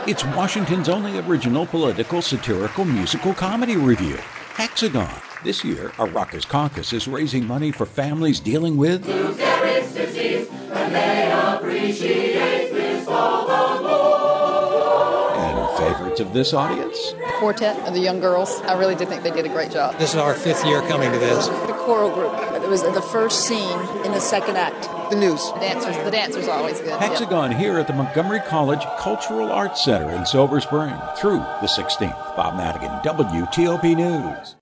It's Washington's only original political, satirical, musical comedy review, Hexagon. This year, a Ruckus Caucus is raising money for families dealing with Lou Gehrig's disease, and they appreciate this all the more. And favorites of this audience? Quartet of the young girls. I really did think they did a great job. This is our 5th year coming to this. The choral group. It was the first scene in the second act. The news. The dancers are always good. Hexagon here at the Montgomery College Cultural Arts Center in Silver Spring through the 16th. Bob Madigan, WTOP News.